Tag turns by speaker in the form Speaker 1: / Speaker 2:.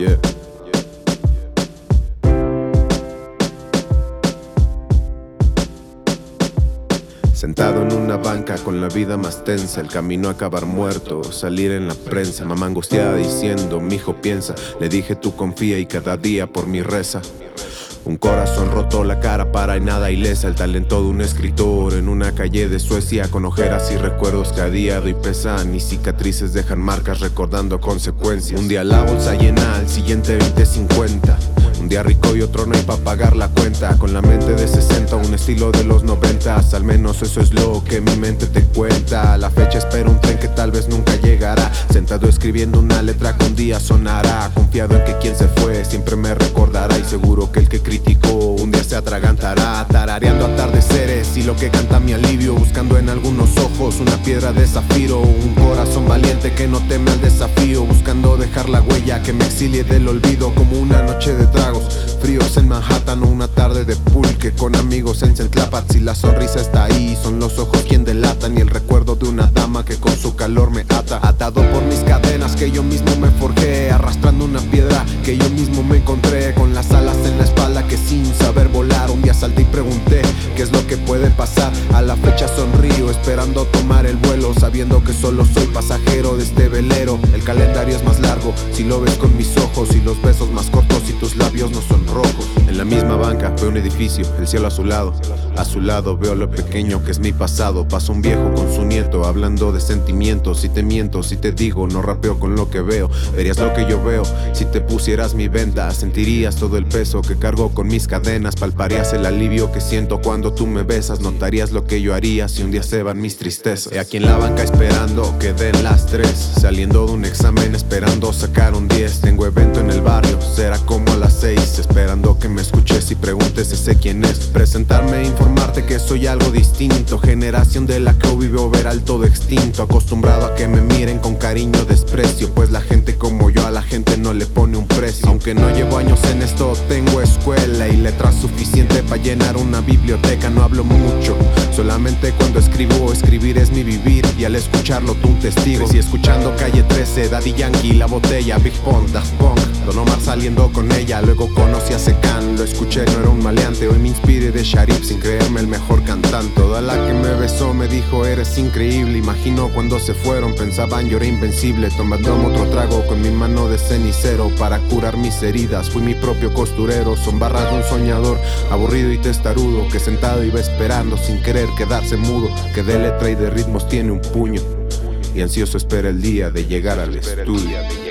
Speaker 1: Yeah. Sentado en una banca con la vida más tensa, el camino a acabar muerto, salir en la prensa. Mamá angustiada diciendo, mijo piensa. Le dije tú confía y cada día por mí reza. Un corazón roto, la cara para y nada ilesa. El talento de un escritor en una calle de Suecia, con ojeras y recuerdos que a día doy pesan, y cicatrices dejan marcas recordando consecuencias. Un día la bolsa llena, al siguiente 20-50. Un día rico y otro no hay pa' pagar la cuenta. Con la mente de 60, un estilo de los 90. Al menos eso es lo que mi mente te cuenta. A la fecha espero un tren que tal vez nunca llegará. Sentado escribiendo una letra que un día sonará. Confiado en que quien se fue siempre me recordará. Y seguro que el que criticó un día se atragantará. Tarareando atardeceres y lo que canta mi alivio. Buscando en algunos ojos una piedra de zafiro. Un corazón valiente que no teme al desafío. Buscando dejar la huella que me exilie del olvido. Como una noche de tragos fríos en Manhattan o una tarde de pulque con amigos en Centlapat. Si la sonrisa está ahí, son los ojos quien delatan. Y el recuerdo de una dama que con su calor me ata. Atado por mis cadenas que yo mismo me forjé. Arrastrando una piedra que yo mismo me encontré. Con las alas en la espalda que sin saber volar un día salté y pregunté qué es lo que puede pasar. A la fecha sonrío esperando tomar el vuelo, sabiendo que solo soy pasajero de este velero. El calendario es más largo si lo ves con mis ojos, y los besos más cortos y tus labios no son rojos. En la misma banca veo un edificio, el cielo a su lado. A su lado veo lo pequeño que es mi pasado. Pasa un viejo con su nieto hablando de sentimientos. Si te miento, si te digo, no rapeo con lo que veo. Verías lo que yo veo si te pusieras mi venda. Sentirías todo el peso que cargo con mis cadenas. Palparías el alivio que siento cuando tú me besas. Notarías lo que yo haría si un día se van mis tristezas. He aquí en la banca esperando que den las 3. Saliendo de un examen esperando sacar un 10. Tengo evento en el barrio, será como a las 6. Esperando que me escuches y preguntes si sé quién es. Presentarme e informarte que soy algo distinto. Generación de la que hoy vivo ver al todo extinto. Acostumbrado a que me miren con cariño o desprecio, pues la gente como yo a la gente no le pone un precio. Aunque no llevo años en esto, tengo escuela y letras suficiente para llenar una biblioteca. No hablo mucho, solamente cuando escribo. Escribir es mi vivir y al escucharlo tú un testigo. Crecí escuchando Calle 13, Daddy Yankee, La Botella, Big Pun, Daft Punk, Don Omar saliendo con ella. Luego conocí a Secan, lo escuché, no era un maleante. Hoy me inspiré de Sharif sin creerme el mejor cantante. Toda la que me besó me dijo eres increíble. Imagino cuando se fueron pensaban yo era invencible. Tomando otro trago con mi mano de cenicero para curar mis heridas. Fui mi propio costurero, son barras de un soñador aburrido y testarudo que sentado iba esperando sin querer quedarse mudo. Que de letra y de ritmos tiene un puño y ansioso espera el día de llegar al estudio.